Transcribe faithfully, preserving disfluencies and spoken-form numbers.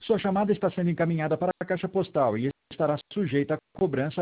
Sua chamada está sendo encaminhada para a caixa postal e estará sujeita a cobrança